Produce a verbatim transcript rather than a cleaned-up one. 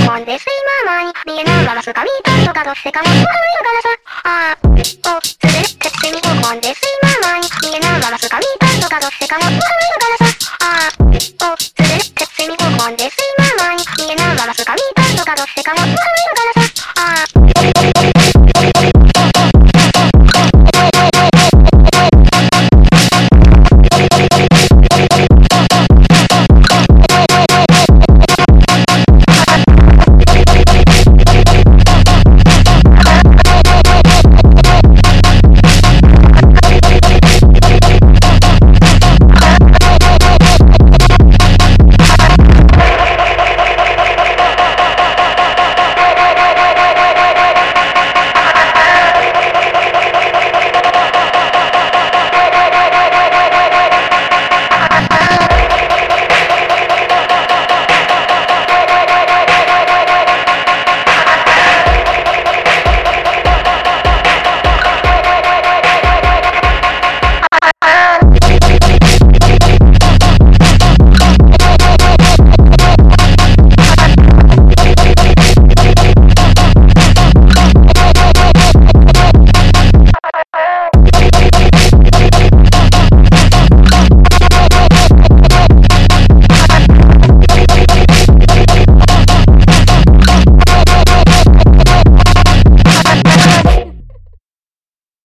本です今前に見えないガラス紙パンとかどうしてかもっと古いのガラスあーおつれってつみご本です今前に見えないガラス紙パンとかどうしてかもっと古いのガラスあーおつれってつみご本です今前に見えないガラス紙パンとかどうしてかもっと古いのガラス